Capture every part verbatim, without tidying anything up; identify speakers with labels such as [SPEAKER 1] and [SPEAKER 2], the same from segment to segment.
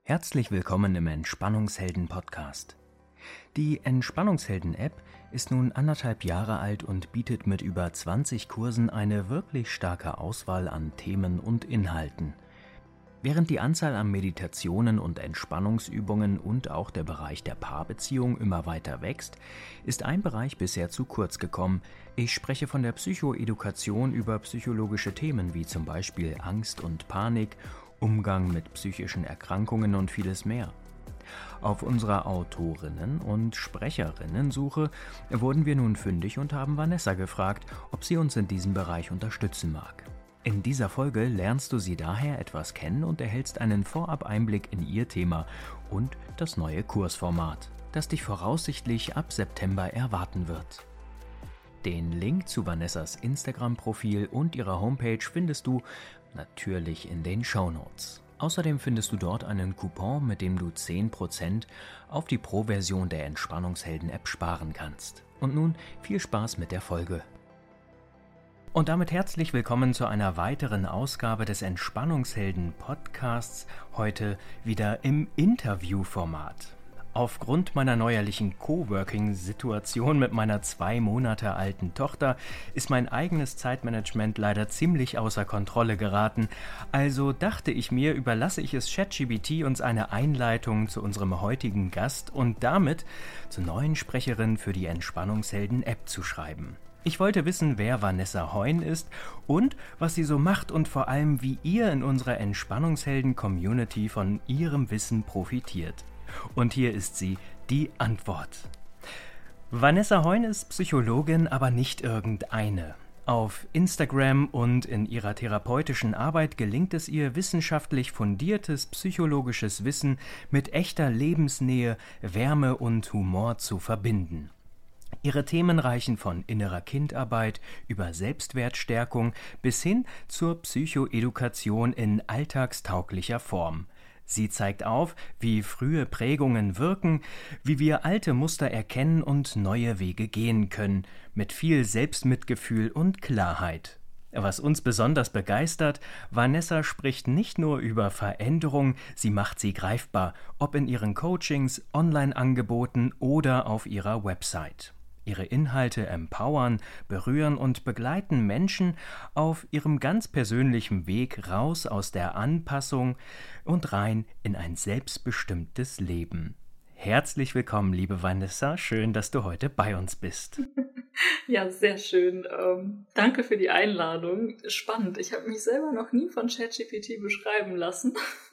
[SPEAKER 1] Herzlich willkommen im Entspannungshelden-Podcast. Die Entspannungshelden-App ist nun anderthalb Jahre alt und bietet mit über zwanzig Kursen eine wirklich starke Auswahl an Themen und Inhalten. Während die Anzahl an Meditationen und Entspannungsübungen und auch der Bereich der Paarbeziehung immer weiter wächst, ist ein Bereich bisher zu kurz gekommen. Ich spreche von der Psychoedukation über psychologische Themen wie zum Beispiel Angst und Panik, Umgang mit psychischen Erkrankungen und vieles mehr. Auf unserer Autorinnen- und Sprecherinnensuche wurden wir nun fündig und haben Vanessa gefragt, ob sie uns in diesem Bereich unterstützen mag. In dieser Folge lernst du sie daher etwas kennen und erhältst einen Vorab-Einblick in ihr Thema und das neue Kursformat, das dich voraussichtlich ab September erwarten wird. Den Link zu Vanessas Instagram-Profil und ihrer Homepage findest du natürlich in den Shownotes. Außerdem findest du dort einen Coupon, mit dem du zehn Prozent auf die Pro-Version der Entspannungshelden-App sparen kannst. Und nun viel Spaß mit der Folge. Und damit herzlich willkommen zu einer weiteren Ausgabe des Entspannungshelden-Podcasts, heute wieder im Interviewformat. Aufgrund meiner neuerlichen Coworking-Situation mit meiner zwei Monate alten Tochter ist mein eigenes Zeitmanagement leider ziemlich außer Kontrolle geraten. Also dachte ich mir, überlasse ich es ChatGPT, uns eine Einleitung zu unserem heutigen Gast und damit zur neuen Sprecherin für die Entspannungshelden-App zu schreiben. Ich wollte wissen, wer Vanessa Heun ist und was sie so macht und vor allem, wie ihr in unserer Entspannungshelden-Community von ihrem Wissen profitiert. Und hier ist sie, die Antwort. Vanessa Heun ist Psychologin, aber nicht irgendeine. Auf Instagram und in ihrer therapeutischen Arbeit gelingt es ihr, wissenschaftlich fundiertes psychologisches Wissen mit echter Lebensnähe, Wärme und Humor zu verbinden. Ihre Themen reichen von innerer Kindarbeit über Selbstwertstärkung bis hin zur Psychoedukation in alltagstauglicher Form. Sie zeigt auf, wie frühe Prägungen wirken, wie wir alte Muster erkennen und neue Wege gehen können, mit viel Selbstmitgefühl und Klarheit. Was uns besonders begeistert, Vanessa spricht nicht nur über Veränderung, sie macht sie greifbar, ob in ihren Coachings, Online-Angeboten oder auf ihrer Website. Ihre Inhalte empowern, berühren und begleiten Menschen auf ihrem ganz persönlichen Weg raus aus der Anpassung und rein in ein selbstbestimmtes Leben. Herzlich willkommen, liebe Vanessa, schön, dass du heute bei uns bist.
[SPEAKER 2] Ja, sehr schön. Ähm, danke für die Einladung. Spannend. Ich habe mich selber noch nie von ChatGPT beschreiben lassen.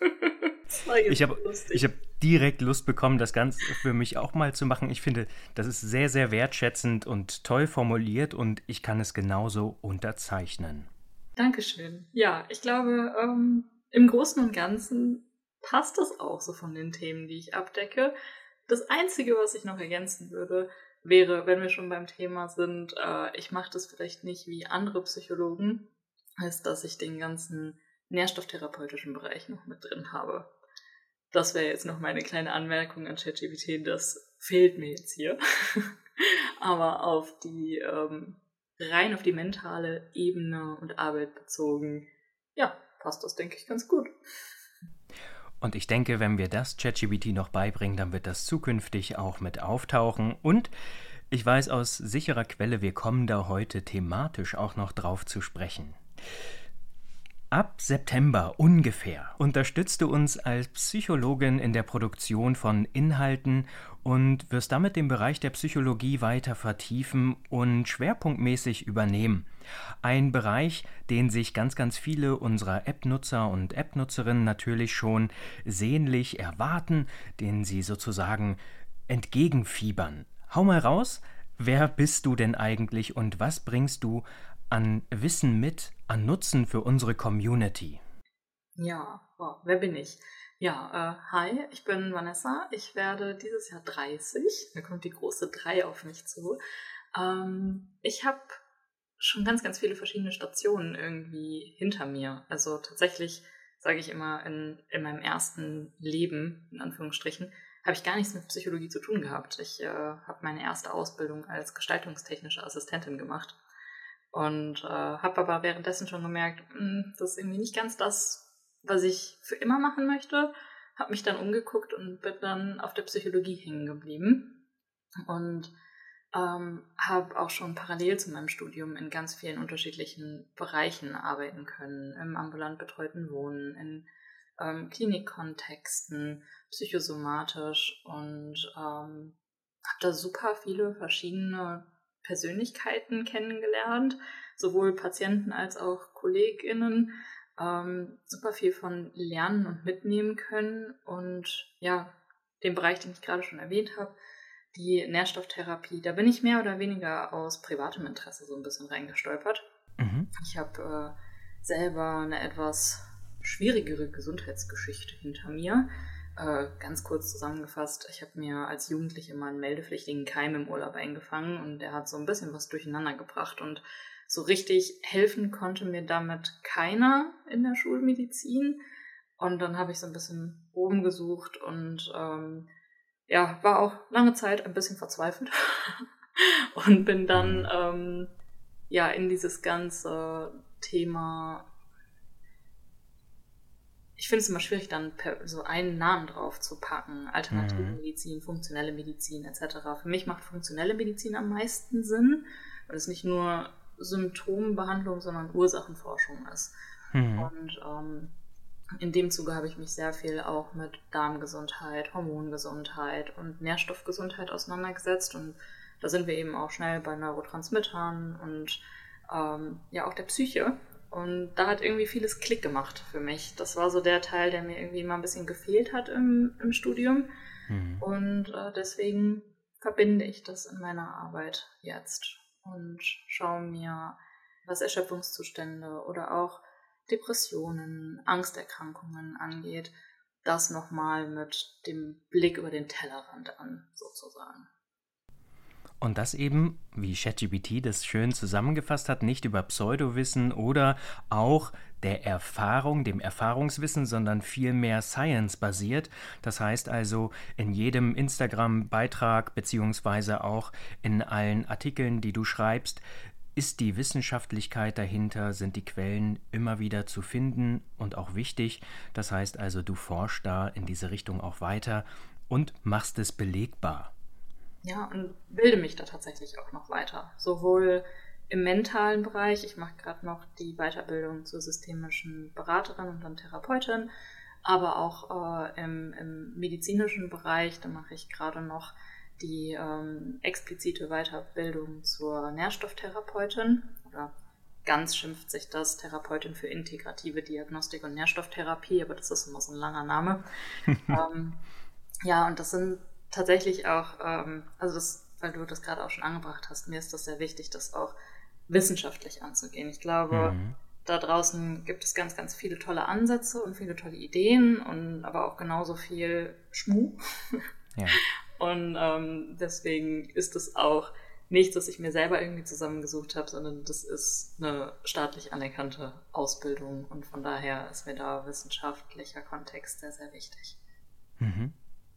[SPEAKER 1] Das war jetzt ich habe ich hab direkt Lust bekommen, das Ganze für mich auch mal zu machen. Ich finde, das ist sehr, sehr wertschätzend und toll formuliert und ich kann es genauso unterzeichnen.
[SPEAKER 2] Dankeschön. Ja, ich glaube, ähm, im Großen und Ganzen passt das auch so von den Themen, die ich abdecke. Das Einzige, was ich noch ergänzen würde, wäre, wenn wir schon beim Thema sind, äh, ich mache das vielleicht nicht wie andere Psychologen, als dass ich den ganzen nährstofftherapeutischen Bereich noch mit drin habe. Das wäre jetzt noch meine kleine Anmerkung an ChatGPT, das fehlt mir jetzt hier. Aber auf die, ähm, rein auf die mentale Ebene und Arbeit bezogen, ja, passt das, denke ich, ganz gut.
[SPEAKER 1] Und ich denke, wenn wir das ChatGPT noch beibringen, dann wird das zukünftig auch mit auftauchen. Und ich weiß aus sicherer Quelle, wir kommen da heute thematisch auch noch drauf zu sprechen. Ab September ungefähr unterstützt du uns als Psychologin in der Produktion von Inhalten und wirst damit den Bereich der Psychologie weiter vertiefen und schwerpunktmäßig übernehmen. Ein Bereich, den sich ganz, ganz viele unserer App-Nutzer und App-Nutzerinnen natürlich schon sehnlich erwarten, den sie sozusagen entgegenfiebern. Hau mal raus, wer bist du denn eigentlich und was bringst du an Wissen mit, an Nutzen für unsere Community?
[SPEAKER 2] Ja, wow, wer bin ich? Ja, äh, hi, ich bin Vanessa. Ich werde dieses Jahr dreißig. Da kommt die große drei auf mich zu. Ähm, ich habe schon ganz, ganz viele verschiedene Stationen irgendwie hinter mir. Also tatsächlich, sage ich immer, in, in meinem ersten Leben, in Anführungsstrichen, habe ich gar nichts mit Psychologie zu tun gehabt. Ich äh, habe meine erste Ausbildung als gestaltungstechnische Assistentin gemacht. Und äh, habe aber währenddessen schon gemerkt, mh, das ist irgendwie nicht ganz das, was ich für immer machen möchte. habe mich dann umgeguckt und bin dann auf der Psychologie hängen geblieben und ähm, habe auch schon parallel zu meinem Studium in ganz vielen unterschiedlichen Bereichen arbeiten können, im ambulant betreuten Wohnen, in ähm, Klinikkontexten, psychosomatisch und ähm, habe da super viele verschiedene Persönlichkeiten kennengelernt, sowohl Patienten als auch KollegInnen, ähm, super viel von lernen und mitnehmen können und ja, den Bereich, den ich gerade schon erwähnt habe, die Nährstofftherapie, da bin ich mehr oder weniger aus privatem Interesse so ein bisschen reingestolpert.
[SPEAKER 1] Mhm.
[SPEAKER 2] Ich habe äh, selber eine etwas schwierigere Gesundheitsgeschichte hinter mir. Äh, ganz kurz zusammengefasst, ich habe mir als Jugendliche mal einen meldepflichtigen Keim im Urlaub eingefangen und der hat so ein bisschen was durcheinander gebracht und so richtig helfen konnte mir damit keiner in der Schulmedizin. Und dann habe ich so ein bisschen oben gesucht und ähm, ja, war auch lange Zeit ein bisschen verzweifelt und bin dann
[SPEAKER 1] Mhm.
[SPEAKER 2] ähm, ja in dieses ganze Thema. Ich finde es immer schwierig, dann per, so einen Namen drauf zu packen. Alternative
[SPEAKER 1] Mhm.
[SPEAKER 2] Medizin, funktionelle Medizin et cetera. Für mich macht funktionelle Medizin am meisten Sinn, weil es nicht nur Symptombehandlung, sondern Ursachenforschung ist.
[SPEAKER 1] Mhm.
[SPEAKER 2] Und ähm, in dem Zuge habe ich mich sehr viel auch mit Darmgesundheit, Hormongesundheit und Nährstoffgesundheit auseinandergesetzt. Und da sind wir eben auch schnell bei Neurotransmittern und ähm, ja auch der Psyche. Und da hat irgendwie vieles Klick gemacht für mich. Das war so der Teil, der mir irgendwie mal ein bisschen gefehlt hat im, im Studium.
[SPEAKER 1] Mhm.
[SPEAKER 2] Und äh, deswegen verbinde ich das in meiner Arbeit jetzt und schaue mir, was Erschöpfungszustände oder auch Depressionen, Angsterkrankungen angeht, das nochmal mit dem Blick über den Tellerrand an, sozusagen.
[SPEAKER 1] Und das eben, wie ChatGPT das schön zusammengefasst hat, nicht über Pseudowissen oder auch der Erfahrung, dem Erfahrungswissen, sondern vielmehr Science-basiert. Das heißt also, in jedem Instagram-Beitrag beziehungsweise auch in allen Artikeln, die du schreibst, ist die Wissenschaftlichkeit dahinter, sind die Quellen immer wieder zu finden und auch wichtig. Das heißt also, du forschst da in diese Richtung auch weiter und machst es belegbar.
[SPEAKER 2] Ja, und bilde mich da tatsächlich auch noch weiter. Sowohl im mentalen Bereich, ich mache gerade noch die Weiterbildung zur systemischen Beraterin und dann Therapeutin, aber auch äh, im, im medizinischen Bereich, da mache ich gerade noch die ähm, explizite Weiterbildung zur Nährstofftherapeutin oder ganz schimpft sich das Therapeutin für integrative Diagnostik und Nährstofftherapie, aber das ist immer so ein langer Name. ähm, ja, und das sind tatsächlich auch, ähm, also das, weil du das gerade auch schon angebracht hast, mir ist das sehr wichtig, das auch wissenschaftlich anzugehen. Ich glaube,
[SPEAKER 1] Mhm.
[SPEAKER 2] da draußen gibt es ganz, ganz viele tolle Ansätze und viele tolle Ideen und aber auch genauso viel Schmuh.
[SPEAKER 1] Ja.
[SPEAKER 2] Und ähm, deswegen ist es auch nichts, das ich mir selber irgendwie zusammengesucht habe, sondern das ist eine staatlich anerkannte Ausbildung und von daher ist mir da wissenschaftlicher Kontext sehr, sehr wichtig.
[SPEAKER 1] Mhm.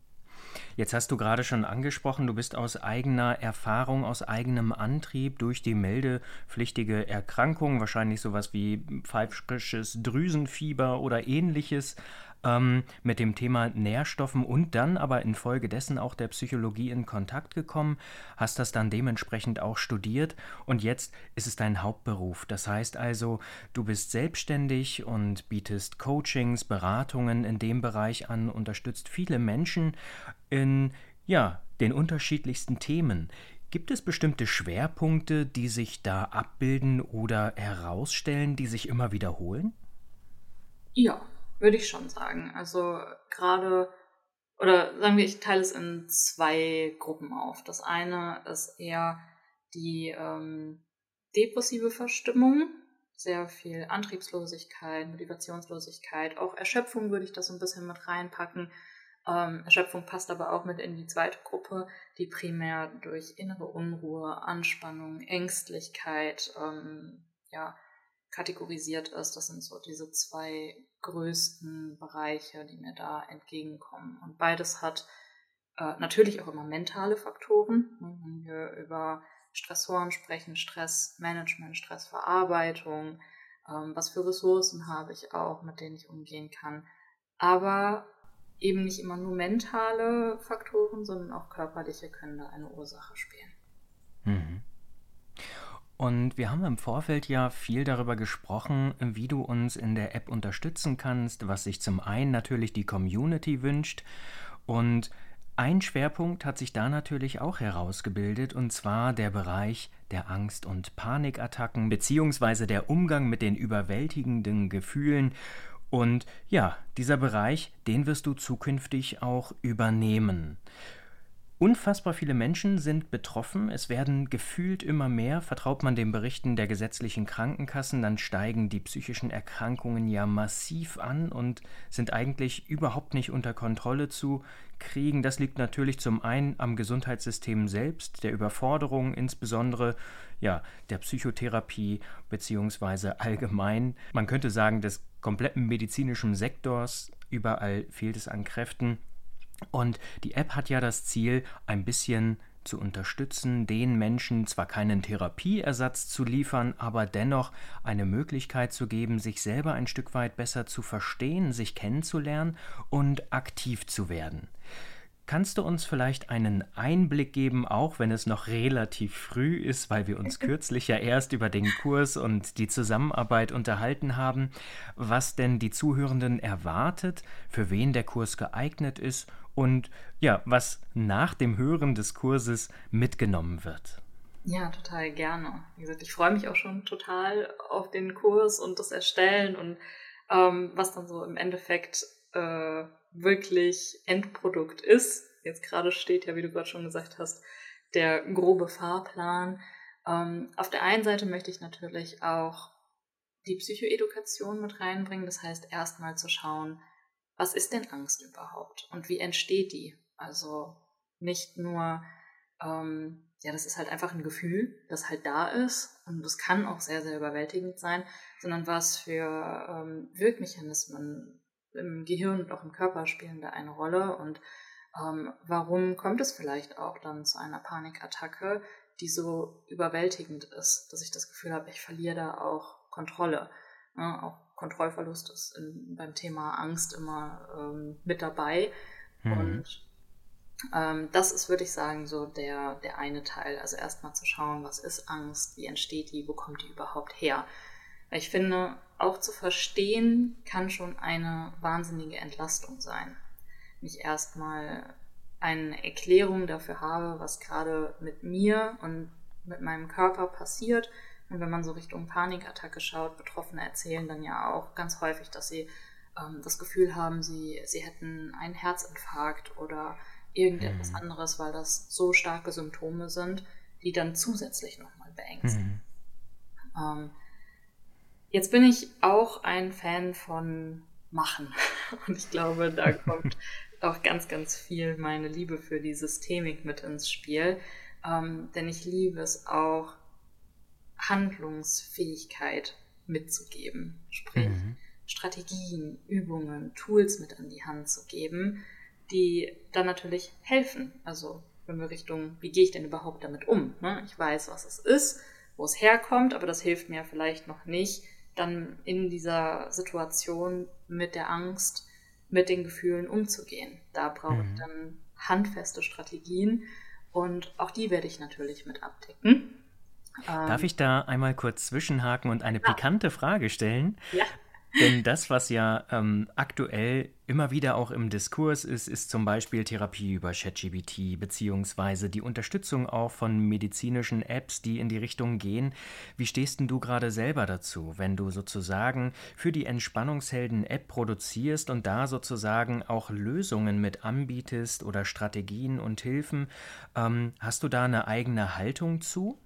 [SPEAKER 1] Jetzt hast du gerade schon angesprochen, du bist aus eigener Erfahrung, aus eigenem Antrieb durch die meldepflichtige Erkrankung, wahrscheinlich sowas wie pfeifisches Drüsenfieber oder ähnliches, ähm, mit dem Thema Nährstoffen und dann aber infolgedessen auch der Psychologie in Kontakt gekommen, hast das dann dementsprechend auch studiert und jetzt ist es dein Hauptberuf. Das heißt also, du bist selbstständig und bietest Coachings, Beratungen in dem Bereich an, unterstützt viele Menschen in, ja, den unterschiedlichsten Themen. Gibt es bestimmte Schwerpunkte, die sich da abbilden oder herausstellen, die sich immer wiederholen?
[SPEAKER 2] Ja, würde ich schon sagen. Also gerade, oder sagen wir, ich teile es in zwei Gruppen auf. Das eine ist eher die ähm, depressive Verstimmung, sehr viel Antriebslosigkeit, Motivationslosigkeit, auch Erschöpfung würde ich das so ein bisschen mit reinpacken. Ähm, Erschöpfung passt aber auch mit in die zweite Gruppe, die primär durch innere Unruhe, Anspannung, Ängstlichkeit, ähm, ja, kategorisiert ist. Das sind so diese zwei größten Bereiche, die mir da entgegenkommen. Und beides hat äh, natürlich auch immer mentale Faktoren. Wenn wir über Stressoren sprechen, Stressmanagement, Stressverarbeitung, ähm, was für Ressourcen habe ich auch, mit denen ich umgehen kann. Aber eben nicht immer nur mentale Faktoren, sondern auch körperliche können da eine Ursache spielen.
[SPEAKER 1] Mhm. Und wir haben im Vorfeld ja viel darüber gesprochen, wie du uns in der App unterstützen kannst, was sich zum einen natürlich die Community wünscht. Und ein Schwerpunkt hat sich da natürlich auch herausgebildet, und zwar der Bereich der Angst- und Panikattacken beziehungsweise der Umgang mit den überwältigenden Gefühlen. Und ja, dieser Bereich, den wirst du zukünftig auch übernehmen. Unfassbar viele Menschen sind betroffen. Es werden gefühlt immer mehr. Vertraut man den Berichten der gesetzlichen Krankenkassen, dann steigen die psychischen Erkrankungen ja massiv an und sind eigentlich überhaupt nicht unter Kontrolle zu kriegen. Das liegt natürlich zum einen am Gesundheitssystem selbst, der Überforderung, insbesondere ja, der Psychotherapie beziehungsweise allgemein. Man könnte sagen, des kompletten medizinischen Sektors. Überall fehlt es an Kräften. Und die App hat ja das Ziel, ein bisschen zu unterstützen, den Menschen zwar keinen Therapieersatz zu liefern, aber dennoch eine Möglichkeit zu geben, sich selber ein Stück weit besser zu verstehen, sich kennenzulernen und aktiv zu werden. Kannst du uns vielleicht einen Einblick geben, auch wenn es noch relativ früh ist, weil wir uns kürzlich ja erst über den Kurs und die Zusammenarbeit unterhalten haben, was denn die Zuhörenden erwartet, für wen der Kurs geeignet ist und ja, was nach dem Hören des Kurses mitgenommen wird?
[SPEAKER 2] Ja, total gerne. Wie gesagt, ich freue mich auch schon total auf den Kurs und das Erstellen und ähm, was dann so im Endeffekt äh, wirklich Endprodukt ist. Jetzt gerade steht ja, wie du gerade schon gesagt hast, der grobe Fahrplan. Ähm, auf der einen Seite möchte ich natürlich auch die Psychoedukation mit reinbringen. Das heißt, erstmal zu schauen, was ist denn Angst überhaupt und wie entsteht die? Also nicht nur, ähm, ja, das ist halt einfach ein Gefühl, das halt da ist und das kann auch sehr, sehr überwältigend sein, sondern was für ähm, Wirkmechanismen im Gehirn und auch im Körper spielen da eine Rolle und ähm, warum kommt es vielleicht auch dann zu einer Panikattacke, die so überwältigend ist, dass ich das Gefühl habe, ich verliere da auch Kontrolle. Ja, auch Kontrollverlust ist in, beim Thema Angst immer ähm, mit dabei.
[SPEAKER 1] Mhm.
[SPEAKER 2] Und ähm, das ist, würde ich sagen, so der, der eine Teil. Also erstmal zu schauen, was ist Angst, wie entsteht die, wo kommt die überhaupt her. Weil ich finde, auch zu verstehen kann schon eine wahnsinnige Entlastung sein. Wenn ich erstmal eine Erklärung dafür habe, was gerade mit mir und mit meinem Körper passiert. Und wenn man so Richtung Panikattacke schaut, Betroffene erzählen dann ja auch ganz häufig, dass sie ähm, das Gefühl haben, sie, sie hätten einen Herzinfarkt oder irgendetwas
[SPEAKER 1] Mhm.
[SPEAKER 2] anderes, weil das so starke Symptome sind, die dann zusätzlich nochmal beängsten.
[SPEAKER 1] Mhm.
[SPEAKER 2] Ähm, jetzt bin ich auch ein Fan von Machen. Und ich glaube, da kommt auch ganz, ganz viel meine Liebe für die Systemik mit ins Spiel. Ähm, denn ich liebe es auch, Handlungsfähigkeit mitzugeben. Sprich,
[SPEAKER 1] Mhm.
[SPEAKER 2] Strategien, Übungen, Tools mit an die Hand zu geben, die dann natürlich helfen. Also wenn wir Richtung, wie gehe ich denn überhaupt damit um? Ne? Ich weiß, was es ist, wo es herkommt, aber das hilft mir vielleicht noch nicht, dann in dieser Situation mit der Angst, mit den Gefühlen umzugehen. Da brauche ich
[SPEAKER 1] Mhm.
[SPEAKER 2] dann handfeste Strategien und auch die werde ich natürlich mit abdecken.
[SPEAKER 1] Darf
[SPEAKER 2] Ähm,
[SPEAKER 1] ich da einmal kurz zwischenhaken und eine
[SPEAKER 2] ah,
[SPEAKER 1] pikante Frage stellen?
[SPEAKER 2] ja.
[SPEAKER 1] Denn das, was ja ähm, aktuell immer wieder auch im Diskurs ist, ist zum Beispiel Therapie über ChatGPT beziehungsweise die Unterstützung auch von medizinischen Apps, die in die Richtung gehen. Wie stehst denn du gerade selber dazu, wenn du sozusagen für die Entspannungshelden-App produzierst und da sozusagen auch Lösungen mit anbietest oder Strategien und Hilfen? Ähm, hast du da eine eigene Haltung zu?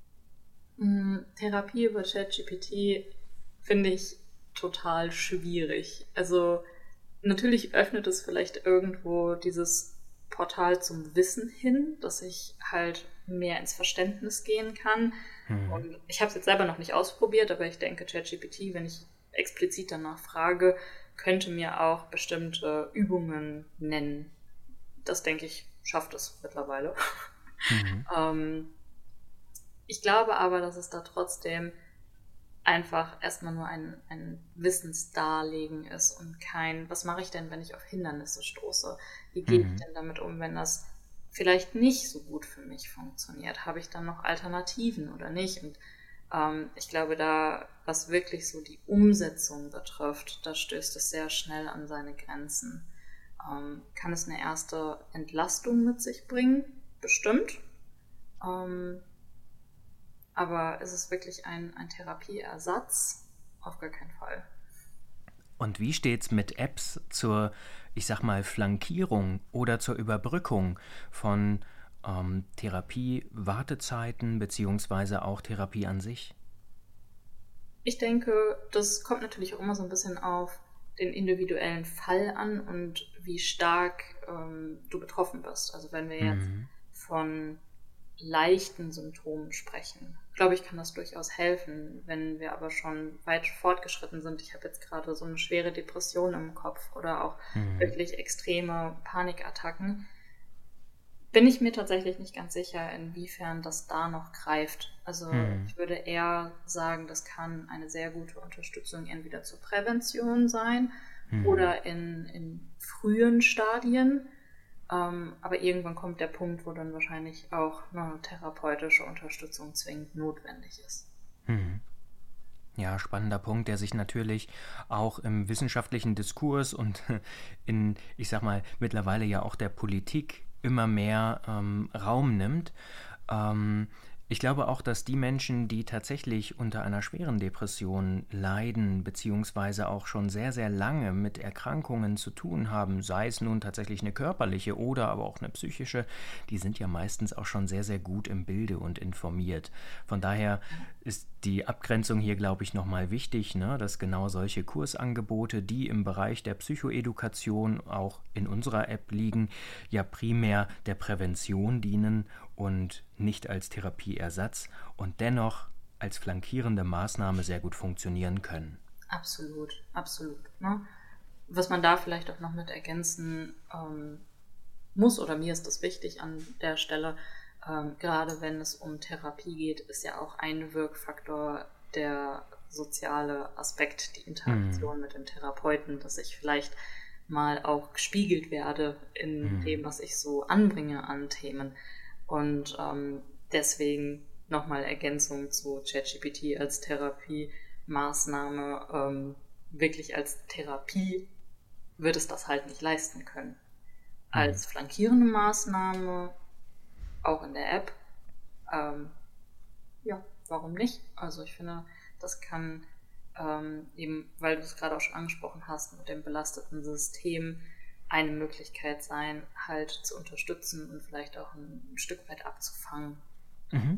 [SPEAKER 2] Mm, Therapie über ChatGPT finde ich total schwierig. Also natürlich öffnet es vielleicht irgendwo dieses Portal zum Wissen hin, dass ich halt mehr ins Verständnis gehen kann.
[SPEAKER 1] Hm.
[SPEAKER 2] Und ich habe es jetzt selber noch nicht ausprobiert, aber ich denke, ChatGPT, wenn ich explizit danach frage, könnte mir auch bestimmte Übungen nennen. Das denke ich, schafft es mittlerweile.
[SPEAKER 1] Mhm.
[SPEAKER 2] ähm, Ich glaube aber, dass es da trotzdem einfach erstmal nur ein, ein Wissensdarlegen ist und kein, was mache ich denn, wenn ich auf Hindernisse stoße? Wie gehe ich
[SPEAKER 1] Mhm.
[SPEAKER 2] denn damit um, wenn das vielleicht nicht so gut für mich funktioniert? Habe ich dann noch Alternativen oder nicht? Und ähm, ich glaube, da, was wirklich so die Umsetzung betrifft, da stößt es sehr schnell an seine Grenzen. Ähm, kann es eine erste Entlastung mit sich bringen? Bestimmt. Ähm, aber ist es wirklich ein, ein Therapieersatz? Auf gar keinen Fall.
[SPEAKER 1] Und wie steht's mit Apps zur, ich sag mal, Flankierung oder zur Überbrückung von ähm, Therapie-Wartezeiten beziehungsweise auch Therapie an sich?
[SPEAKER 2] Ich denke, das kommt natürlich auch immer so ein bisschen auf den individuellen Fall an und wie stark ähm, du betroffen bist. Also wenn wir jetzt
[SPEAKER 1] Mhm.
[SPEAKER 2] von leichten Symptomen sprechen, glaube ich, kann das durchaus helfen. Wenn wir aber schon weit fortgeschritten sind, ich habe jetzt gerade so eine schwere Depression im Kopf oder auch
[SPEAKER 1] Mhm.
[SPEAKER 2] wirklich extreme Panikattacken, bin ich mir tatsächlich nicht ganz sicher, inwiefern das da noch greift. Also
[SPEAKER 1] Mhm.
[SPEAKER 2] ich würde eher sagen, das kann eine sehr gute Unterstützung entweder zur Prävention sein
[SPEAKER 1] Mhm.
[SPEAKER 2] oder in, in frühen Stadien. Ähm, aber irgendwann kommt der Punkt, wo dann wahrscheinlich auch eine therapeutische Unterstützung zwingend notwendig ist.
[SPEAKER 1] Mhm. Ja, spannender Punkt, der sich natürlich auch im wissenschaftlichen Diskurs und in, ich sag mal, mittlerweile ja auch der Politik immer mehr ähm, Raum nimmt. Ähm, ich glaube auch, dass die Menschen, die tatsächlich unter einer schweren Depression leiden, beziehungsweise auch schon sehr, sehr lange mit Erkrankungen zu tun haben, sei es nun tatsächlich eine körperliche oder aber auch eine psychische, die sind ja meistens auch schon sehr, sehr gut im Bilde und informiert. Von daher
[SPEAKER 2] Ja,
[SPEAKER 1] ist die Abgrenzung hier, glaube ich, nochmal wichtig, ne? Dass genau solche Kursangebote, die im Bereich der Psychoedukation auch in unserer App liegen, ja primär der Prävention dienen und nicht als Therapieersatz und dennoch als flankierende Maßnahme sehr gut funktionieren können.
[SPEAKER 2] absolut, absolut. Ne? Was man da vielleicht auch noch mit ergänzen ähm, muss, oder mir ist das wichtig an der Stelle, ähm, gerade wenn es um Therapie geht, ist ja auch ein Wirkfaktor der soziale Aspekt, die
[SPEAKER 1] Hm.
[SPEAKER 2] Interaktion mit dem Therapeuten, dass ich vielleicht mal auch gespiegelt werde in
[SPEAKER 1] Hm.
[SPEAKER 2] dem, was ich so anbringe an Themen. Und ähm, deswegen nochmal Ergänzung zu ChatGPT als Therapiemaßnahme. Ähm, wirklich als Therapie wird es das halt nicht leisten können.
[SPEAKER 1] Hm.
[SPEAKER 2] Als flankierende Maßnahme, auch in der App, ähm, ja, warum nicht? Also ich finde, das kann ähm, eben, weil du es gerade auch schon angesprochen hast, mit dem belasteten System eine Möglichkeit sein, halt zu unterstützen und vielleicht auch ein, ein Stück weit abzufangen.
[SPEAKER 1] Mhm.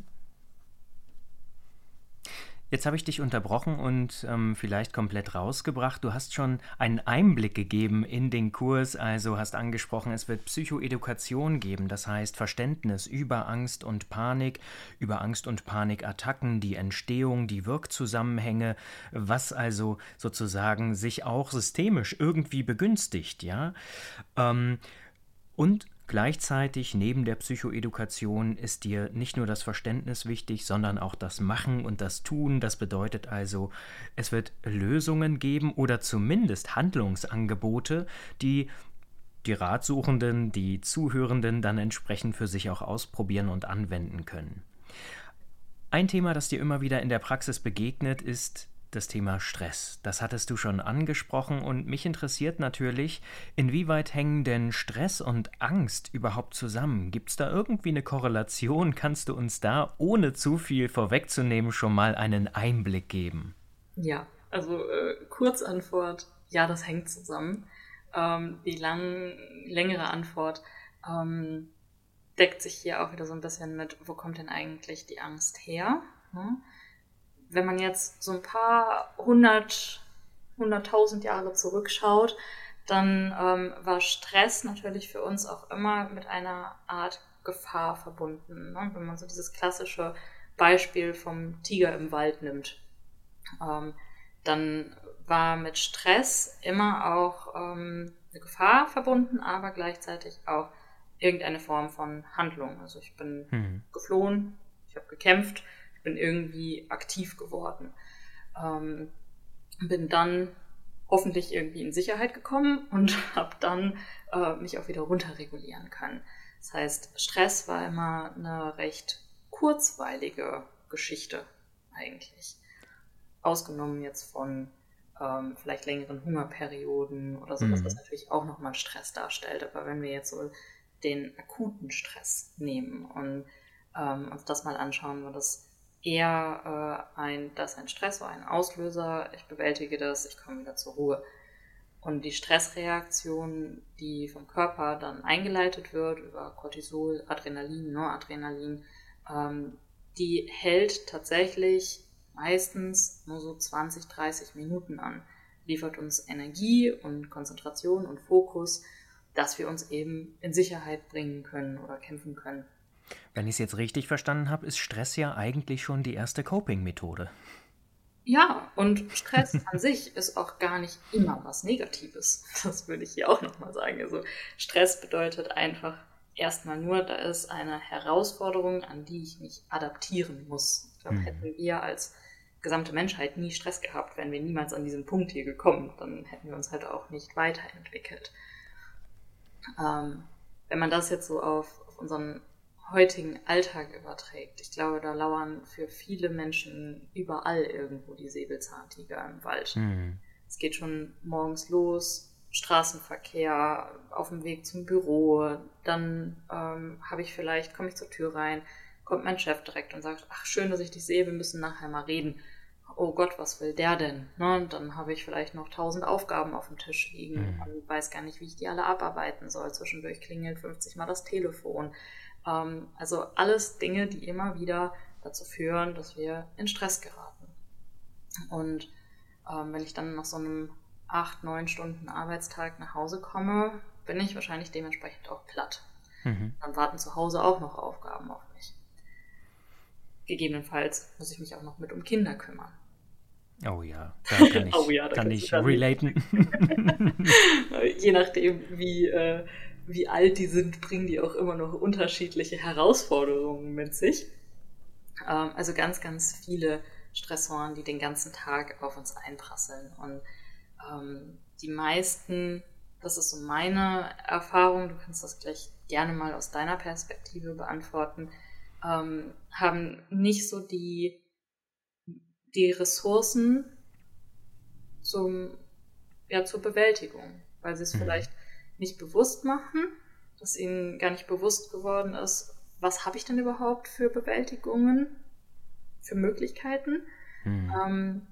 [SPEAKER 1] Jetzt habe ich dich unterbrochen und ähm, vielleicht komplett rausgebracht. Du hast schon einen Einblick gegeben in den Kurs, also hast angesprochen, es wird Psychoedukation geben, das heißt Verständnis über Angst und Panik, über Angst- und Panikattacken, die Entstehung, die Wirkzusammenhänge, was also sozusagen sich auch systemisch irgendwie begünstigt, ja. Ähm, und gleichzeitig neben der Psychoedukation ist dir nicht nur das Verständnis wichtig, sondern auch das Machen und das Tun. Das bedeutet also, es wird Lösungen geben oder zumindest Handlungsangebote, die die Ratsuchenden, die Zuhörenden dann entsprechend für sich auch ausprobieren und anwenden können. Ein Thema, das dir immer wieder in der Praxis begegnet, ist das Thema Stress. Das hattest du schon angesprochen und mich interessiert natürlich, inwieweit hängen denn Stress und Angst überhaupt zusammen? Gibt es da irgendwie eine Korrelation? Kannst du uns da, ohne zu viel vorwegzunehmen, schon mal einen Einblick geben?
[SPEAKER 2] Ja, also äh, Kurzantwort, ja, das hängt zusammen. Ähm, die lang, längere Antwort, ähm, deckt sich hier auch wieder so ein bisschen mit, wo kommt denn eigentlich die Angst her? Ne? Wenn man jetzt so ein paar hundert, hunderttausend Jahre zurückschaut, dann ähm, war Stress natürlich für uns auch immer mit einer Art Gefahr verbunden. Ne? Wenn man so dieses klassische Beispiel vom Tiger im Wald nimmt, ähm, dann war mit Stress immer auch ähm, eine Gefahr verbunden, aber gleichzeitig auch irgendeine Form von Handlung. Also ich bin
[SPEAKER 1] Hm.
[SPEAKER 2] geflohen, ich habe gekämpft, ich bin irgendwie aktiv geworden. Ähm, bin dann hoffentlich irgendwie in Sicherheit gekommen und habe dann äh, mich auch wieder runterregulieren können. Das heißt, Stress war immer eine recht kurzweilige Geschichte eigentlich. Ausgenommen jetzt von ähm, vielleicht längeren Hungerperioden oder sowas,
[SPEAKER 1] Mhm.
[SPEAKER 2] was natürlich auch nochmal Stress darstellt. Aber wenn wir jetzt so den akuten Stress nehmen und ähm, uns das mal anschauen, war das eher äh, ein, das ist ein Stress oder ein Auslöser, ich bewältige das, ich komme wieder zur Ruhe. Und die Stressreaktion, die vom Körper dann eingeleitet wird über Cortisol, Adrenalin, Noradrenalin, ähm, die hält tatsächlich meistens nur so zwanzig, dreißig Minuten an, liefert uns Energie und Konzentration und Fokus, dass wir uns eben in Sicherheit bringen können oder kämpfen können.
[SPEAKER 1] Wenn ich es jetzt richtig verstanden habe, ist Stress ja eigentlich schon die erste Coping-Methode.
[SPEAKER 2] Ja, und Stress an sich ist auch gar nicht immer was Negatives. Das würde ich hier auch nochmal sagen. Also Stress bedeutet einfach erstmal nur, da ist eine Herausforderung, an die ich mich adaptieren muss. Ich glaube,
[SPEAKER 1] Hm.
[SPEAKER 2] hätten wir als gesamte Menschheit nie Stress gehabt, wären wir niemals an diesen Punkt hier gekommen. Dann hätten wir uns halt auch nicht weiterentwickelt. Ähm, wenn man das jetzt so auf, auf unseren heutigen Alltag überträgt, ich glaube, da lauern für viele Menschen überall irgendwo die Säbelzahntiger im Wald.
[SPEAKER 1] Hm.
[SPEAKER 2] Es geht schon morgens los, Straßenverkehr, auf dem Weg zum Büro, dann ähm, habe ich vielleicht, komme ich zur Tür rein, kommt mein Chef direkt und sagt, ach, schön, dass ich dich sehe, wir müssen nachher mal reden. Oh Gott, was will der denn? Ne? Und dann habe ich vielleicht noch tausend Aufgaben auf dem Tisch liegen
[SPEAKER 1] Hm.
[SPEAKER 2] und weiß gar nicht, wie ich die alle abarbeiten soll. Zwischendurch klingelt fünfzig Mal das Telefon. Ähm, also alles Dinge, die immer wieder dazu führen, dass wir in Stress geraten. Und ähm, wenn ich dann nach so einem acht, neun Stunden Arbeitstag nach Hause komme, bin ich wahrscheinlich dementsprechend auch platt.
[SPEAKER 1] Mhm.
[SPEAKER 2] Dann warten zu Hause auch noch Aufgaben auf mich. Gegebenenfalls muss ich mich auch noch mit um Kinder kümmern.
[SPEAKER 1] Oh ja, da kann ich,
[SPEAKER 2] Oh ja, da
[SPEAKER 1] kann
[SPEAKER 2] kannst du
[SPEAKER 1] ich
[SPEAKER 2] dann
[SPEAKER 1] relaten.
[SPEAKER 2] Je nachdem, wie, äh, wie alt die sind, bringen die auch immer noch unterschiedliche Herausforderungen mit sich. Ähm, also ganz, ganz viele Stressoren, die den ganzen Tag auf uns einprasseln. Und ähm, die meisten, das ist so meine Erfahrung, du kannst das gleich gerne mal aus deiner Perspektive beantworten, ähm, haben nicht so die, die Ressourcen zum, ja, zur Bewältigung, weil sie es
[SPEAKER 1] Mhm.
[SPEAKER 2] vielleicht nicht bewusst machen, dass ihnen gar nicht bewusst geworden ist, was habe ich denn überhaupt für Bewältigungen, für Möglichkeiten.
[SPEAKER 1] Mhm.
[SPEAKER 2] Ähm,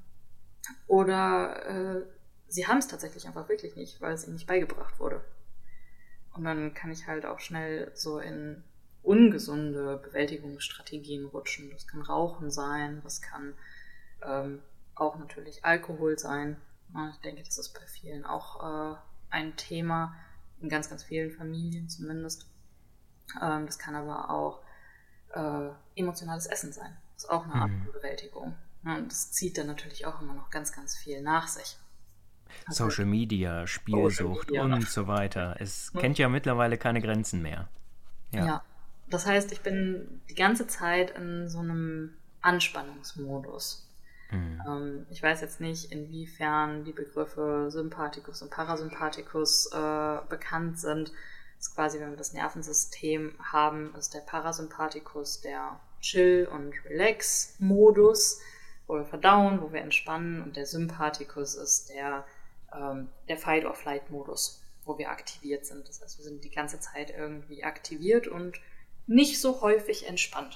[SPEAKER 2] oder äh, sie haben es tatsächlich einfach wirklich nicht, weil es ihnen nicht beigebracht wurde. Und dann kann ich halt auch schnell so in ungesunde Bewältigungsstrategien rutschen. Das kann Rauchen sein, das kann ähm, auch natürlich Alkohol sein. Ich denke, das ist bei vielen auch äh, ein Thema, in ganz, ganz vielen Familien zumindest. Ähm, das kann aber auch äh, emotionales Essen sein. Das ist auch eine Art
[SPEAKER 1] Mhm.
[SPEAKER 2] von Bewältigung. Ja, und das zieht dann natürlich auch immer noch ganz, ganz viel nach sich. Also
[SPEAKER 1] Social Media, Spielsucht
[SPEAKER 2] Media.
[SPEAKER 1] und so weiter. Es
[SPEAKER 2] Ne?
[SPEAKER 1] kennt ja mittlerweile keine Grenzen mehr. Ja.
[SPEAKER 2] Ja. Das heißt, ich bin die ganze Zeit in so einem Anspannungsmodus.
[SPEAKER 1] Mhm.
[SPEAKER 2] Ähm, ich weiß jetzt nicht, inwiefern die Begriffe Sympathikus und Parasympathikus äh, bekannt sind. Das ist quasi, wenn wir das Nervensystem haben, ist der Parasympathikus der Chill- und Relax-Modus, wo wir verdauen, wo wir entspannen, und der Sympathikus ist der, ähm, der Fight-or-Flight-Modus, wo wir aktiviert sind. Das heißt, wir sind die ganze Zeit irgendwie aktiviert und nicht so häufig entspannt.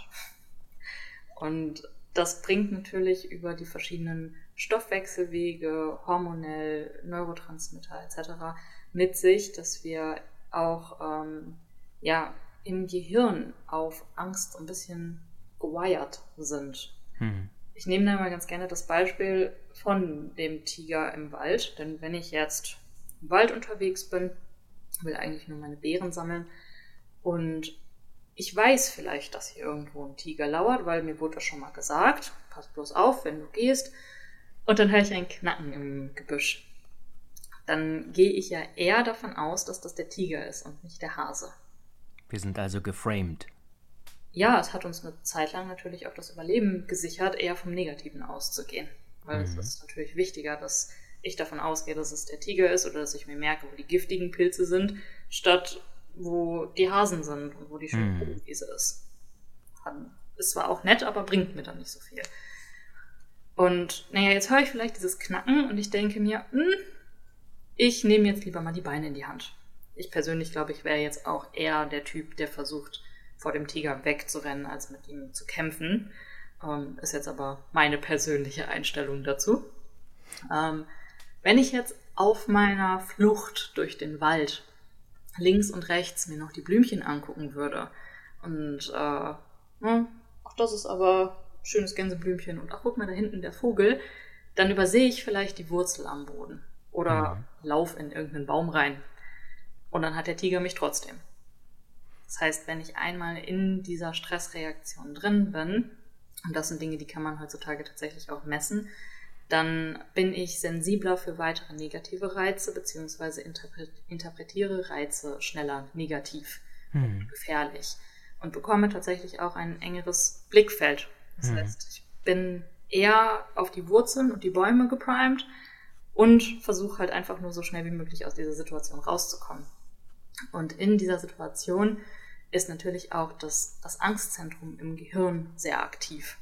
[SPEAKER 2] Und das bringt natürlich über die verschiedenen Stoffwechselwege, hormonell, Neurotransmitter et cetera mit sich, dass wir auch ähm, ja, im Gehirn auf Angst ein bisschen gewired sind.
[SPEAKER 1] Mhm.
[SPEAKER 2] Ich nehme da mal ganz gerne das Beispiel von dem Tiger im Wald, denn wenn ich jetzt im Wald unterwegs bin, will eigentlich nur meine Beeren sammeln und ich weiß vielleicht, dass hier irgendwo ein Tiger lauert, weil mir wurde das schon mal gesagt. Pass bloß auf, wenn du gehst. Und dann höre ich ein Knacken im Gebüsch. Dann gehe ich ja eher davon aus, dass das der Tiger ist und nicht der Hase.
[SPEAKER 1] Wir sind also geframed.
[SPEAKER 2] Ja, es hat uns eine Zeit lang natürlich auch das Überleben gesichert, eher vom Negativen auszugehen. weil es
[SPEAKER 1] Mhm.
[SPEAKER 2] ist natürlich wichtiger, dass ich davon ausgehe, dass es der Tiger ist oder dass ich mir merke, wo die giftigen Pilze sind, statt wo die Hasen sind und wo die schöne
[SPEAKER 1] Mhm.
[SPEAKER 2] Blumenwiese ist. Ist zwar auch nett, aber bringt mir dann nicht so viel. Und naja, jetzt höre ich vielleicht dieses Knacken und ich denke mir, hm, ich nehme jetzt lieber mal die Beine in die Hand. Ich persönlich glaube, ich wäre jetzt auch eher der Typ, der versucht, vor dem Tiger wegzurennen, als mit ihm zu kämpfen. Ähm, ist jetzt aber meine persönliche Einstellung dazu. Ähm, wenn ich jetzt auf meiner Flucht durch den Wald links und rechts mir noch die Blümchen angucken würde und äh, hm, ach, das ist aber ein schönes Gänseblümchen und ach, guck mal, da hinten der Vogel, dann übersehe ich vielleicht die Wurzel am Boden oder
[SPEAKER 1] Mhm.
[SPEAKER 2] lauf in irgendeinen Baum rein. Und dann hat der Tiger mich trotzdem. Das heißt, wenn ich einmal in dieser Stressreaktion drin bin, und das sind Dinge, die kann man heutzutage tatsächlich auch messen, dann bin ich sensibler für weitere negative Reize, beziehungsweise interpretiere Reize schneller negativ und
[SPEAKER 1] Mhm.
[SPEAKER 2] gefährlich und bekomme tatsächlich auch ein engeres Blickfeld. Das
[SPEAKER 1] Mhm.
[SPEAKER 2] heißt, ich bin eher auf die Wurzeln und die Bäume geprimed und versuche halt einfach nur so schnell wie möglich aus dieser Situation rauszukommen. Und in dieser Situation ist natürlich auch das, das Angstzentrum im Gehirn sehr aktiv.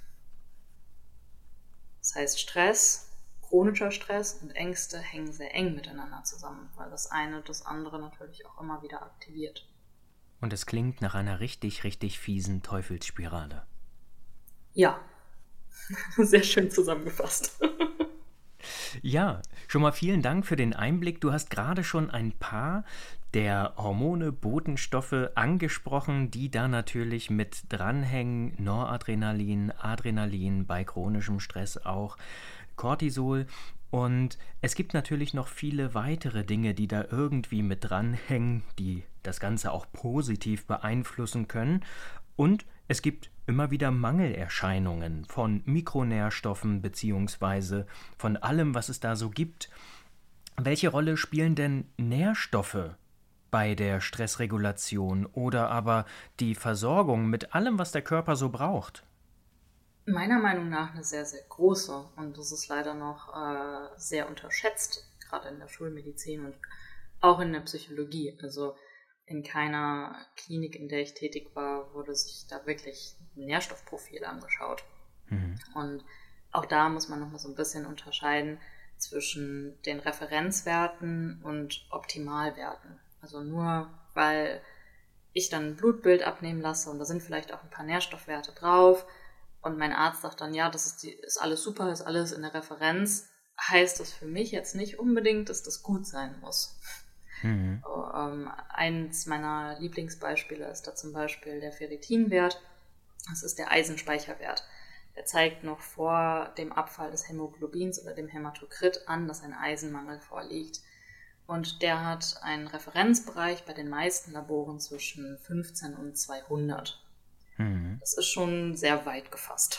[SPEAKER 2] Das heißt, Stress, chronischer Stress und Ängste hängen sehr eng miteinander zusammen, weil das eine das andere natürlich auch immer wieder aktiviert.
[SPEAKER 1] Und es klingt nach einer richtig, richtig fiesen Teufelsspirale.
[SPEAKER 2] Ja, sehr schön zusammengefasst.
[SPEAKER 1] Ja, schon mal vielen Dank für den Einblick. Du hast gerade schon ein paar der Hormone, Botenstoffe angesprochen, die da natürlich mit dranhängen. Noradrenalin, Adrenalin, bei chronischem Stress auch Cortisol. Und es gibt natürlich noch viele weitere Dinge, die da irgendwie mit dranhängen, die das Ganze auch positiv beeinflussen können. Und es gibt immer wieder Mangelerscheinungen von Mikronährstoffen beziehungsweise von allem, was es da so gibt. Welche Rolle spielen denn Nährstoffe bei der Stressregulation oder aber die Versorgung mit allem, was der Körper so braucht?
[SPEAKER 2] Meiner Meinung nach eine sehr, sehr große. Und das ist leider noch äh, sehr unterschätzt, gerade in der Schulmedizin und auch in der Psychologie. Also in keiner Klinik, in der ich tätig war, wurde sich da wirklich ein Nährstoffprofil angeschaut.
[SPEAKER 1] Mhm.
[SPEAKER 2] Und auch da muss man nochmal so ein bisschen unterscheiden zwischen den Referenzwerten und Optimalwerten. Also nur weil ich dann ein Blutbild abnehmen lasse und da sind vielleicht auch ein paar Nährstoffwerte drauf und mein Arzt sagt dann, ja, das ist, die, ist alles super, ist alles in der Referenz, heißt das für mich jetzt nicht unbedingt, dass das gut sein muss.
[SPEAKER 1] Mhm.
[SPEAKER 2] So, ähm, eins meiner Lieblingsbeispiele ist da zum Beispiel der Ferritinwert. Das ist der Eisenspeicherwert. Der zeigt noch vor dem Abfall des Hämoglobins oder dem Hämatokrit an, dass ein Eisenmangel vorliegt. Und der hat einen Referenzbereich bei den meisten Laboren zwischen fünfzehn und zweihundert.
[SPEAKER 1] Mhm.
[SPEAKER 2] Das ist schon sehr weit gefasst.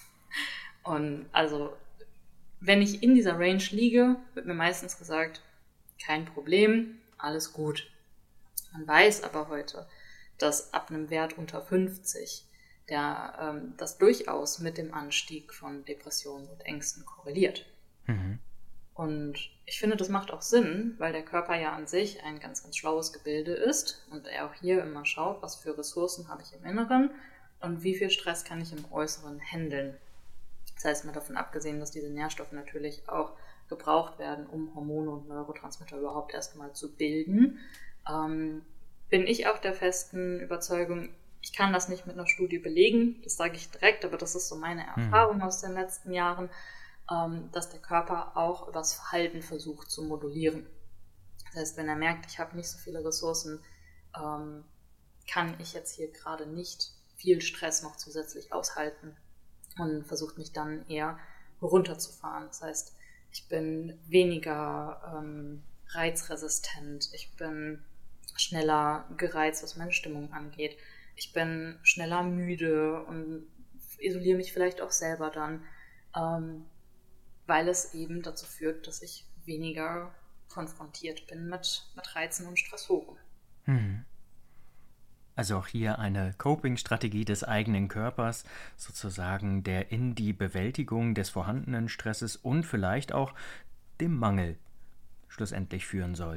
[SPEAKER 2] Und also, wenn ich in dieser Range liege, wird mir meistens gesagt, kein Problem, alles gut. Man weiß aber heute, dass ab einem Wert unter fünfzig der ähm, das durchaus mit dem Anstieg von Depressionen und Ängsten korreliert.
[SPEAKER 1] Mhm.
[SPEAKER 2] Und ich finde, das macht auch Sinn, weil der Körper ja an sich ein ganz, ganz schlaues Gebilde ist und er auch hier immer schaut, was für Ressourcen habe ich im Inneren und wie viel Stress kann ich im Äußeren handeln. Das heißt, mal davon abgesehen, dass diese Nährstoffe natürlich auch gebraucht werden, um Hormone und Neurotransmitter überhaupt erstmal zu bilden, ähm, bin ich auch der festen Überzeugung, ich kann das nicht mit einer Studie belegen, das sage ich direkt, aber das ist so meine Erfahrung aus den letzten Jahren, ähm, dass der Körper auch übers Verhalten versucht zu modulieren. Das heißt, wenn er merkt, ich habe nicht so viele Ressourcen, ähm, kann ich jetzt hier gerade nicht viel Stress noch zusätzlich aushalten und versucht mich dann eher runterzufahren. Das heißt, ich bin weniger ähm, reizresistent, ich bin schneller gereizt, was meine Stimmung angeht. Ich bin schneller müde und isoliere mich vielleicht auch selber dann, ähm, weil es eben dazu führt, dass ich weniger konfrontiert bin mit, mit Reizen und Stressoren.
[SPEAKER 1] Mhm. Also auch hier eine Coping-Strategie des eigenen Körpers, sozusagen, der in die Bewältigung des vorhandenen Stresses und vielleicht auch dem Mangel schlussendlich führen soll.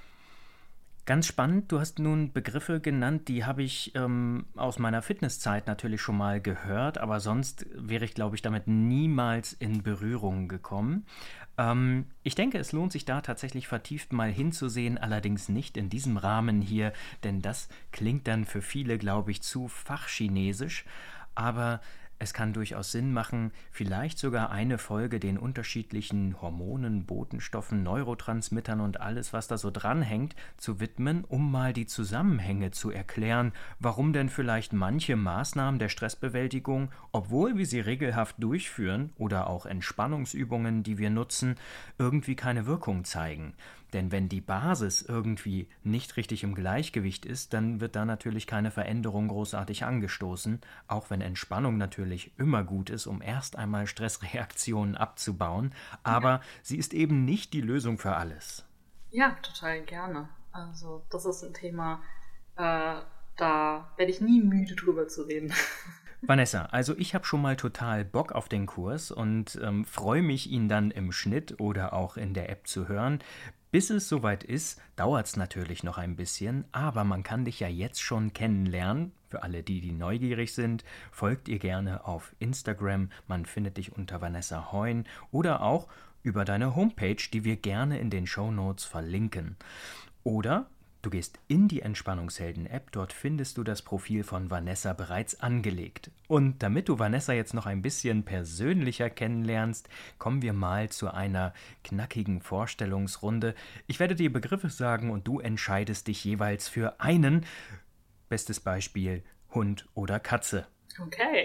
[SPEAKER 1] Ganz spannend, du hast nun Begriffe genannt, die habe ich ähm, aus meiner Fitnesszeit natürlich schon mal gehört, aber sonst wäre ich, glaube ich, damit niemals in Berührung gekommen. Ähm, ich denke, es lohnt sich da tatsächlich vertieft mal hinzusehen, allerdings nicht in diesem Rahmen hier, denn das klingt dann für viele, glaube ich, zu fachchinesisch, aber es kann durchaus Sinn machen, vielleicht sogar eine Folge den unterschiedlichen Hormonen, Botenstoffen, Neurotransmittern und alles, was da so dranhängt, zu widmen, um mal die Zusammenhänge zu erklären, warum denn vielleicht manche Maßnahmen der Stressbewältigung, obwohl wir sie regelhaft durchführen oder auch Entspannungsübungen, die wir nutzen, irgendwie keine Wirkung zeigen. Denn wenn die Basis irgendwie nicht richtig im Gleichgewicht ist, dann wird da natürlich keine Veränderung großartig angestoßen, auch wenn Entspannung natürlich immer gut ist, um erst einmal Stressreaktionen abzubauen,
[SPEAKER 2] Ja.
[SPEAKER 1] aber sie ist eben nicht die Lösung für alles.
[SPEAKER 2] Ja, total gerne. Also das ist ein Thema, äh, da werde ich nie müde drüber zu reden.
[SPEAKER 1] Vanessa, also ich habe schon mal total Bock auf den Kurs und ähm, freue mich, ihn dann im Schnitt oder auch in der App zu hören. Bis es soweit ist, dauert es natürlich noch ein bisschen, aber man kann dich ja jetzt schon kennenlernen. Für alle die, die neugierig sind, folgt ihr gerne auf Instagram. Man findet dich unter Vanessa Heun oder auch über deine Homepage, die wir gerne in den Shownotes verlinken. Oder du gehst in die Entspannungshelden-App, dort findest du das Profil von Vanessa bereits angelegt. Und damit du Vanessa jetzt noch ein bisschen persönlicher kennenlernst, kommen wir mal zu einer knackigen Vorstellungsrunde. Ich werde dir Begriffe sagen und du entscheidest dich jeweils für einen. Bestes Beispiel Hund oder Katze.
[SPEAKER 2] Okay.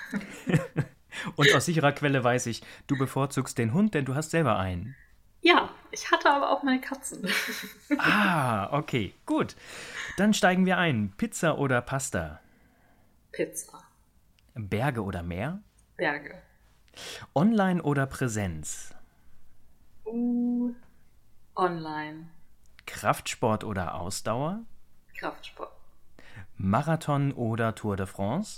[SPEAKER 1] Und aus sicherer Quelle weiß ich, du bevorzugst den Hund, denn du hast selber einen.
[SPEAKER 2] Ja, ich hatte aber auch mal Katzen.
[SPEAKER 1] Ah, okay, gut. Dann steigen wir ein. Pizza oder Pasta?
[SPEAKER 2] Pizza.
[SPEAKER 1] Berge oder Meer?
[SPEAKER 2] Berge.
[SPEAKER 1] Online oder Präsenz?
[SPEAKER 2] Uh, online.
[SPEAKER 1] Kraftsport oder Ausdauer?
[SPEAKER 2] Kraftsport.
[SPEAKER 1] Marathon oder Tour de France?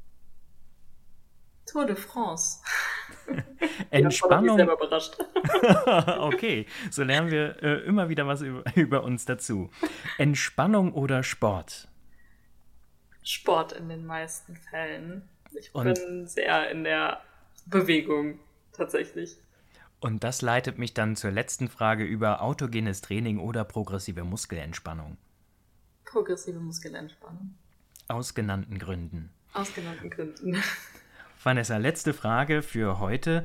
[SPEAKER 2] Tour de France. Ja, voll mich
[SPEAKER 1] Entspannung.
[SPEAKER 2] selber überrascht.
[SPEAKER 1] Okay, so lernen wir äh, immer wieder was über, über uns dazu. Entspannung oder Sport?
[SPEAKER 2] Sport in den meisten Fällen. Ich
[SPEAKER 1] Und,
[SPEAKER 2] bin sehr in der Bewegung tatsächlich.
[SPEAKER 1] und das leitet mich dann zur letzten Frage über autogenes Training oder progressive Muskelentspannung.
[SPEAKER 2] Progressive Muskelentspannung.
[SPEAKER 1] Aus genannten Gründen.
[SPEAKER 2] Aus genannten Gründen.
[SPEAKER 1] Vanessa, letzte Frage für heute.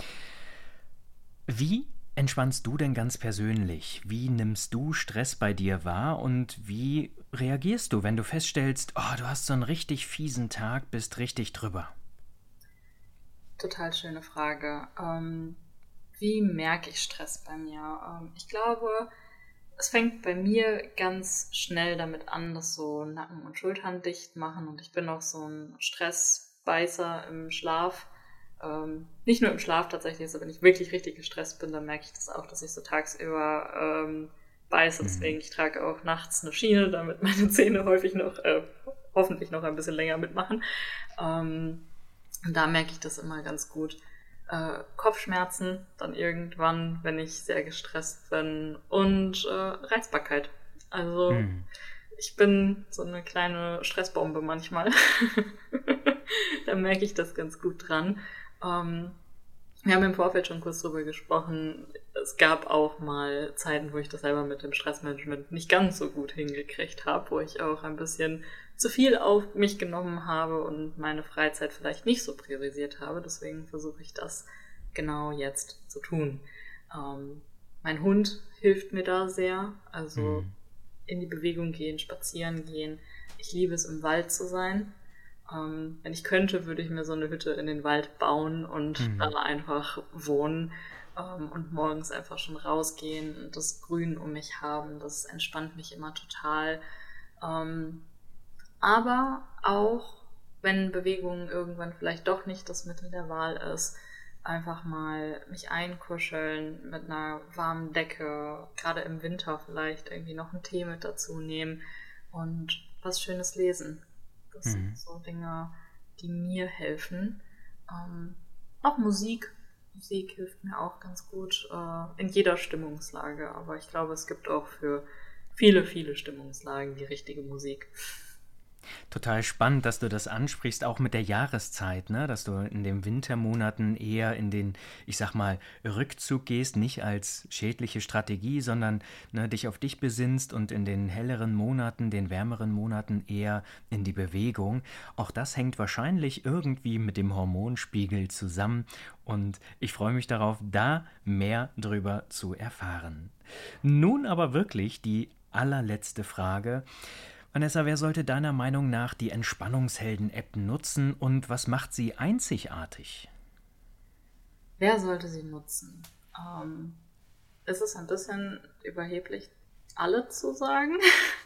[SPEAKER 1] Wie entspannst du denn ganz persönlich? Wie nimmst du Stress bei dir wahr und wie reagierst du, wenn du feststellst, oh, du hast so einen richtig fiesen Tag, bist richtig drüber?
[SPEAKER 2] Total schöne Frage. Ähm, wie merke ich Stress bei mir? Ähm, ich glaube, es fängt bei mir ganz schnell damit an, dass so Nacken und Schultern dicht machen und ich bin auch so ein Stressbeißer im Schlaf. Ähm, nicht nur im Schlaf tatsächlich, also wenn ich wirklich richtig gestresst bin, dann merke ich das auch, dass ich so tagsüber ähm, beiße. Deswegen, ich trage auch nachts eine Schiene, damit meine Zähne häufig noch, äh, hoffentlich noch ein bisschen länger mitmachen. Ähm, und da merke ich das immer ganz gut. Äh, Kopfschmerzen dann irgendwann, wenn ich sehr gestresst bin und äh, Reizbarkeit. Also
[SPEAKER 1] Hm.
[SPEAKER 2] ich bin so eine kleine Stressbombe manchmal. Da merke ich das ganz gut dran. Ähm, wir haben im Vorfeld schon kurz drüber gesprochen. Es gab auch mal Zeiten, wo ich das selber mit dem Stressmanagement nicht ganz so gut hingekriegt habe, wo ich auch ein bisschen zu viel auf mich genommen habe und meine Freizeit vielleicht nicht so priorisiert habe. Deswegen versuche ich das genau jetzt zu tun. Ähm, mein Hund hilft mir da sehr. Also
[SPEAKER 1] Hm.
[SPEAKER 2] in die Bewegung gehen, spazieren gehen. Ich liebe es, im Wald zu sein. Ähm, wenn ich könnte, würde ich mir so eine Hütte in den Wald bauen und
[SPEAKER 1] Hm.
[SPEAKER 2] da einfach wohnen ähm, und morgens einfach schon rausgehen und das Grün um mich haben. Das entspannt mich immer total. Ähm, aber auch, wenn Bewegung irgendwann vielleicht doch nicht das Mittel der Wahl ist, einfach mal mich einkuscheln mit einer warmen Decke, gerade im Winter vielleicht irgendwie noch einen Tee mit dazu nehmen und was Schönes lesen. Das
[SPEAKER 1] Mhm.
[SPEAKER 2] sind so Dinge, die mir helfen. Ähm, auch Musik. Musik hilft mir auch ganz gut äh, in jeder Stimmungslage. Aber ich glaube, es gibt auch für viele, viele Stimmungslagen die richtige Musik.
[SPEAKER 1] Total spannend, dass du das ansprichst, auch mit der Jahreszeit, ne? Dass du in den Wintermonaten eher in den, ich sag mal, Rückzug gehst, nicht als schädliche Strategie, sondern ne, dich auf dich besinnst und in den helleren Monaten, den wärmeren Monaten eher in die Bewegung. Auch das hängt wahrscheinlich irgendwie mit dem Hormonspiegel zusammen und ich freue mich darauf, da mehr drüber zu erfahren. Nun aber wirklich die allerletzte Frage. Vanessa, wer sollte deiner Meinung nach die Entspannungshelden-App nutzen und was macht sie einzigartig?
[SPEAKER 2] Wer sollte sie nutzen? Ähm, ist es ein bisschen überheblich, alle zu sagen?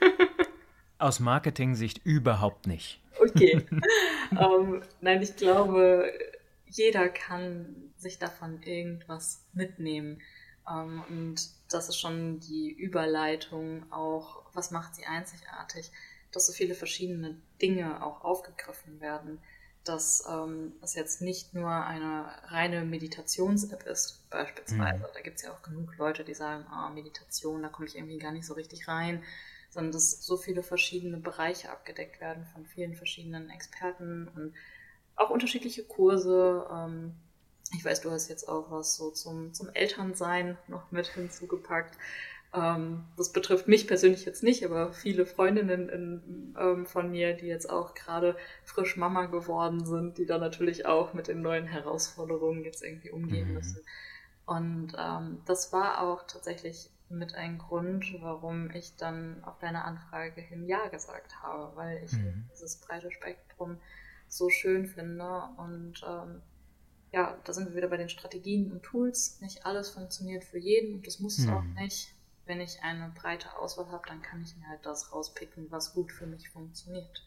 [SPEAKER 1] Aus Marketing-Sicht überhaupt nicht.
[SPEAKER 2] Okay. ähm, nein, ich glaube, jeder kann sich davon irgendwas mitnehmen. Ähm, und das ist schon die Überleitung auch, was macht sie einzigartig, dass so viele verschiedene Dinge auch aufgegriffen werden, dass ähm, es jetzt nicht nur eine reine Meditations-App ist, beispielsweise.
[SPEAKER 1] Mhm.
[SPEAKER 2] Da gibt es ja auch genug Leute, die sagen, ah, Meditation, da komme ich irgendwie gar nicht so richtig rein, sondern dass so viele verschiedene Bereiche abgedeckt werden von vielen verschiedenen Experten und auch unterschiedliche Kurse. Ähm, ich weiß, du hast jetzt auch was so zum, zum Elternsein noch mit hinzugepackt. Ähm, das betrifft mich persönlich jetzt nicht, aber viele Freundinnen in, ähm, von mir, die jetzt auch gerade frisch Mama geworden sind, die da natürlich auch mit den neuen Herausforderungen jetzt irgendwie umgehen
[SPEAKER 1] Mhm.
[SPEAKER 2] müssen. Und ähm, das war auch tatsächlich mit ein Grund, warum ich dann auf deine Anfrage hin Ja gesagt habe, weil ich
[SPEAKER 1] Mhm.
[SPEAKER 2] dieses breite Spektrum so schön finde. Und ähm, ja, da sind wir wieder bei den Strategien und Tools. Nicht alles funktioniert für jeden und das muss es auch
[SPEAKER 1] Mhm.
[SPEAKER 2] nicht. Wenn ich eine breite Auswahl habe, dann kann ich mir halt das rauspicken, was gut für mich funktioniert.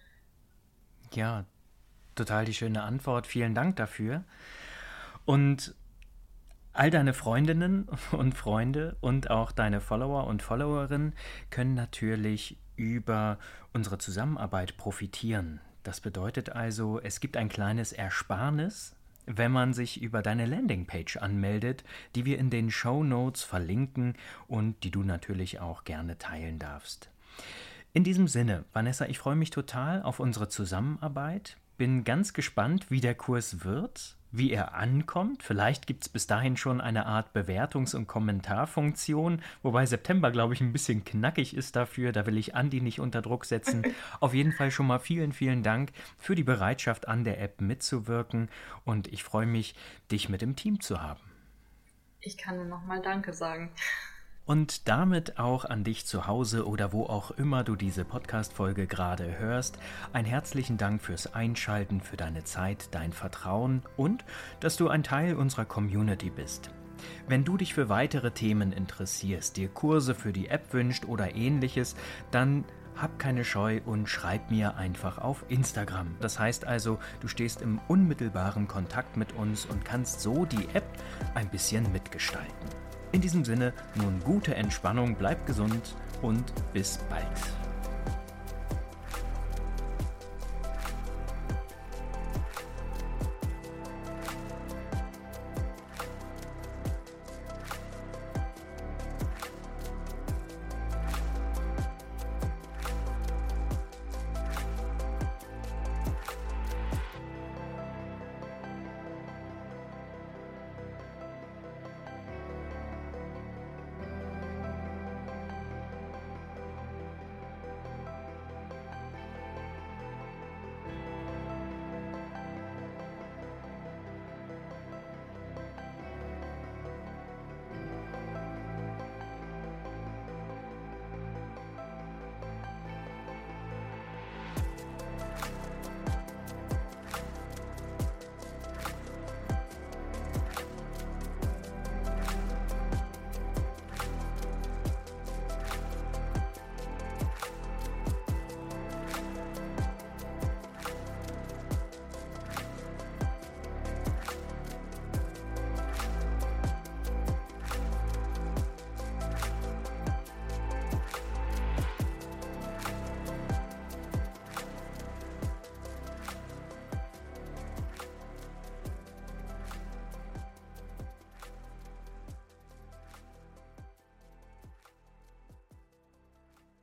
[SPEAKER 1] Ja, total die schöne Antwort. Vielen Dank dafür. Und all deine Freundinnen und Freunde und auch deine Follower und Followerinnen können natürlich über unsere Zusammenarbeit profitieren. Das bedeutet also, es gibt ein kleines Ersparnis, wenn man sich über deine Landingpage anmeldet, die wir in den Shownotes verlinken und die du natürlich auch gerne teilen darfst. In diesem Sinne, Vanessa, ich freue mich total auf unsere Zusammenarbeit. Bin ganz gespannt, wie der Kurs wird, wie er ankommt. Vielleicht gibt es bis dahin schon eine Art Bewertungs- und Kommentarfunktion, wobei September, glaube ich, ein bisschen knackig ist dafür. Da will ich Andi nicht unter Druck setzen. Auf jeden Fall schon mal vielen, vielen Dank für die Bereitschaft, an der App mitzuwirken. Und ich freue mich, dich mit im Team zu haben.
[SPEAKER 2] Ich kann nur nochmal Danke sagen.
[SPEAKER 1] Und damit auch an dich zu Hause oder wo auch immer du diese Podcast-Folge gerade hörst, einen herzlichen Dank fürs Einschalten, für deine Zeit, dein Vertrauen und dass du ein Teil unserer Community bist. Wenn du dich für weitere Themen interessierst, dir Kurse für die App wünscht oder ähnliches, dann hab keine Scheu und schreib mir einfach auf Instagram. Das heißt also, du stehst im unmittelbaren Kontakt mit uns und kannst so die App ein bisschen mitgestalten. In diesem Sinne, nun gute Entspannung, bleib gesund und bis bald.